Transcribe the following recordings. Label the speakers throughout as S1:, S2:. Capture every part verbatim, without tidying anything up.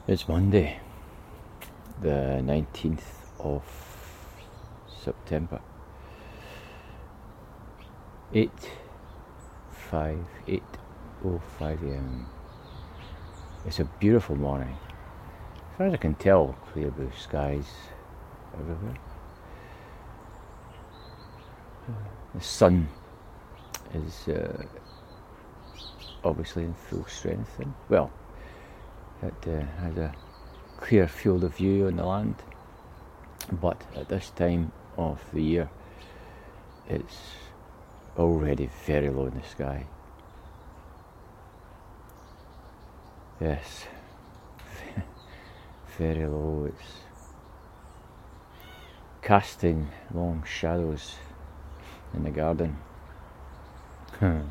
S1: It's Monday, the nineteenth of September. eight five eight oh five a m. It's a beautiful morning. As far as I can tell, clear blue skies everywhere. The sun is uh, obviously in full strength, and well, it uh, has a clear field of view on the land, but at this time of the year it's already very low in the sky. Yes, very low. It's casting long shadows in the garden. In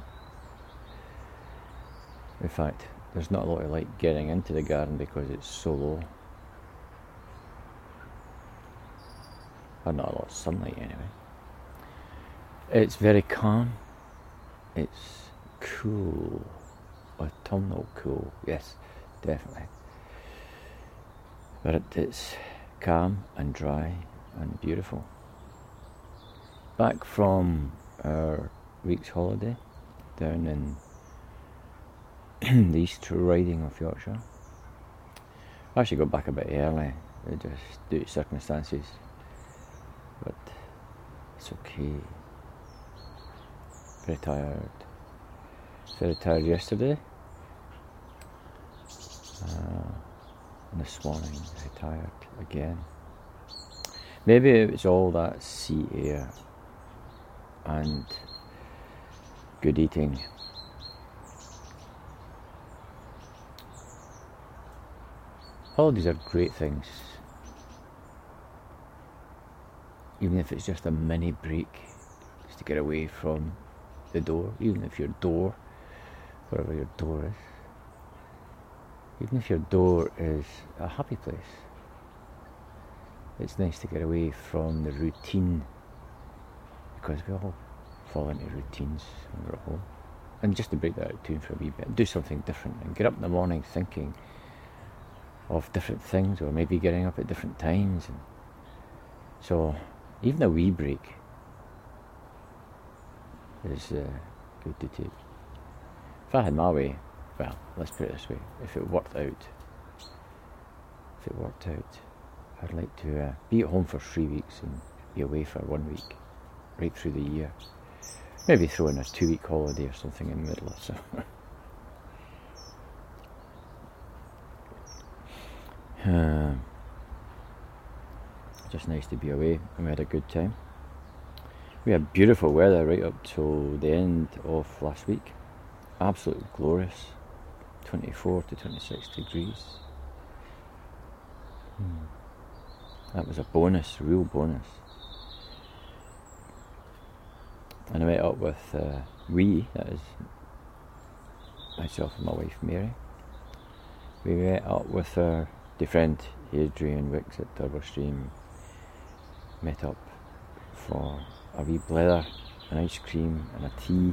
S1: fact, there's not a lot of light getting into the garden because it's so low. Or not a lot of sunlight anyway. It's very calm. It's cool. Autumnal cool. Yes, definitely. But it, it's calm and dry and beautiful. Back from our week's holiday down in the East Riding of Yorkshire. I actually got back a bit early, just due to circumstances, but it's okay. Very tired. Very tired yesterday, uh, and this morning very tired again. Maybe it's all that sea air and good eating. Holidays are great things, even if it's just a mini break, just to get away from the door, even if your door, wherever your door is, even if your door is a happy place, it's nice to get away from the routine, because we all fall into routines when we're at home, and just to break that out too for a wee bit, do something different, and get up in the morning thinking of different things, or maybe getting up at different times. And so even a wee break is uh, good to take. If I had my way, well, let's put it this way, if it worked out, if it worked out, I'd like to uh, be at home for three weeks and be away for one week, right through the year. Maybe throw in a two-week holiday or something in the middle of summer. uh, just nice to be away, and we had a good time. We had beautiful weather right up till the end of last week. Absolutely glorious. twenty-four to twenty-six degrees. Hmm. That was a bonus, a real bonus. And I met up with uh, we, that is myself and my wife Mary. We met up with our dear friend Adrian Wicks at Turbo-Stream. Met up for a wee blether, an ice cream and a tea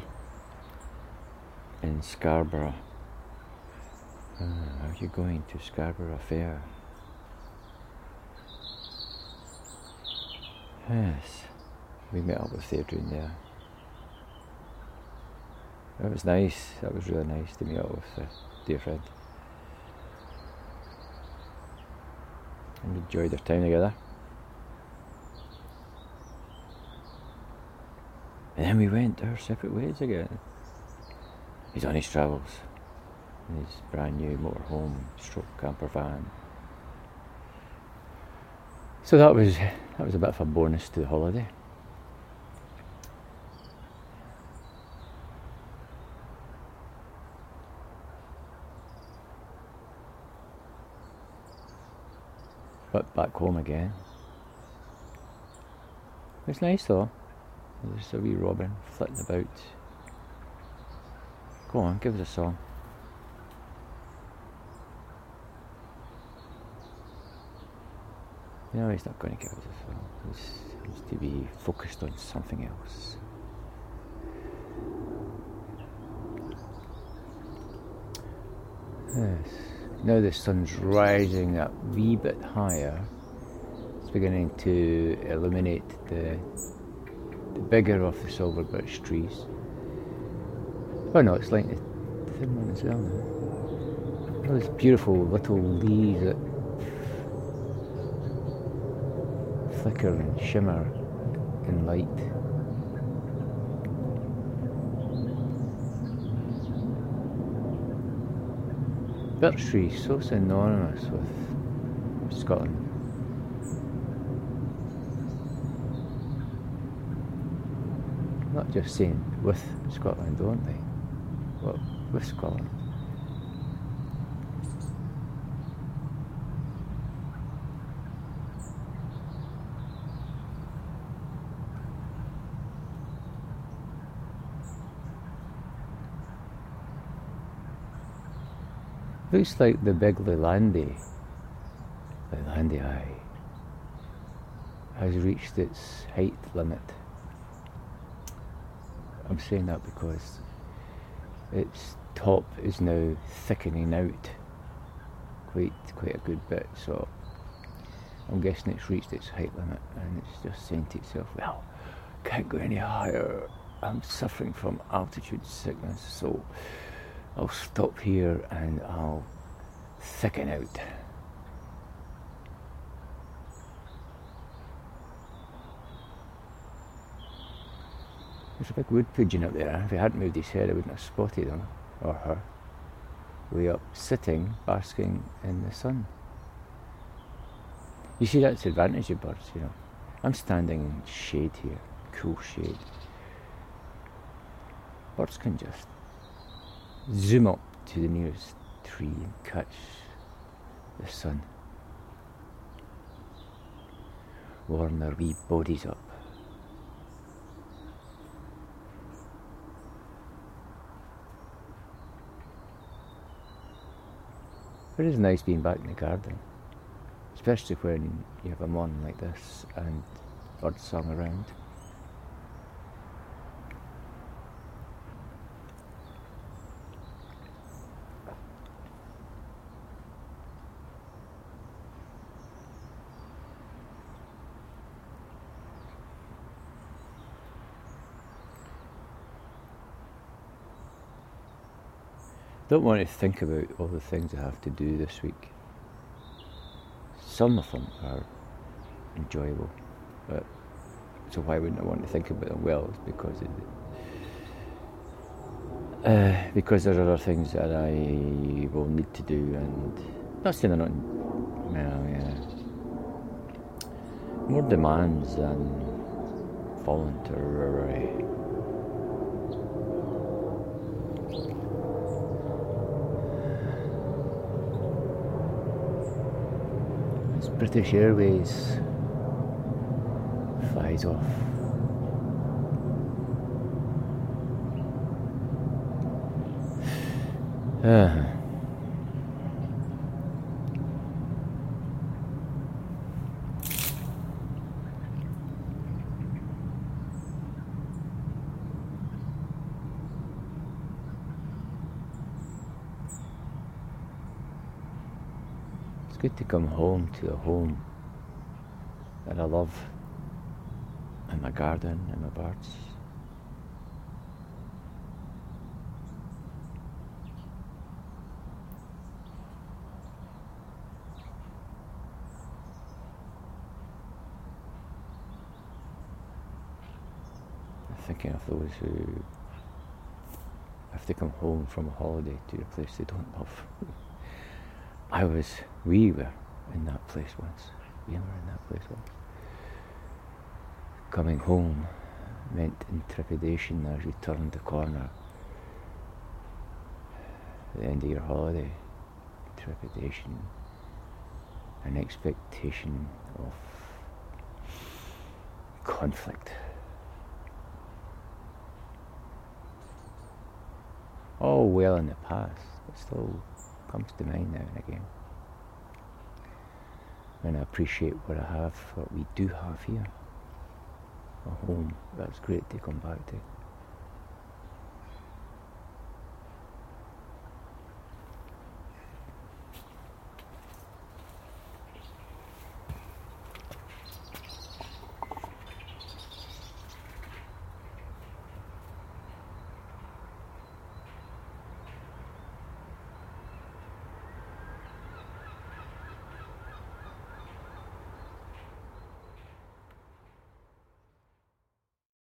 S1: in Scarborough. Uh, are you going to Scarborough Fair? Yes, we met up with Adrian there. That was nice, that was really nice to meet up with a dear friend. And enjoyed our time together. And then we went our separate ways again. He's on his travels in his brand new motorhome stroke camper van. So that was that was a bit of a bonus to the holiday. But back home again. It's nice though. There's a wee robin flitting about. Go on, give us a song. No, he's not going to give us a song. He seems to be focused on something else. Yes, now the sun's rising a wee bit higher, it's beginning to illuminate the, the bigger of the silver birch trees. Oh no, it's like the thin one as well now. Those beautiful little leaves that flicker and shimmer in light. Birch tree, so synonymous with Scotland. Not just saying with Scotland, don't they? Well, with Scotland. Looks like the big Lealandy, Lealandy Eye, has reached its height limit. I'm saying that because its top is now thickening out quite quite a good bit, so I'm guessing it's reached its height limit and it's just saying to itself, well, can't go any higher, I'm suffering from altitude sickness, so I'll stop here and I'll thicken out. There's a big wood pigeon up there. If he hadn't moved his head, I wouldn't have spotted him or her. Way up, sitting, basking in the sun. You see, that's the advantage of birds, you know. I'm standing in shade here, cool shade. Birds can just zoom up to the nearest tree and catch the sun. Warm their wee bodies up. It is nice being back in the garden, especially when you have a morning like this and birds song around. Don't want to think about all the things I have to do this week. Some of them are enjoyable, but so why wouldn't I want to think about them? Well, it's because it, uh, because there are other things that I will need to do, and not saying they're not, well, yeah, more demands than voluntary. British Airways flies off. Uh. Good to come home to a home that I love, and my garden and my birds. I'm thinking of those who have to come home from a holiday to a place they don't love. I was, we were in that place once. We were in that place once. Coming home meant intrepidation as you turned the corner. The end of your holiday. Trepidation. An expectation of conflict. All well in the past, but still comes to mind now and again. And I appreciate what I have, what we do have here. A home that's great to come back to.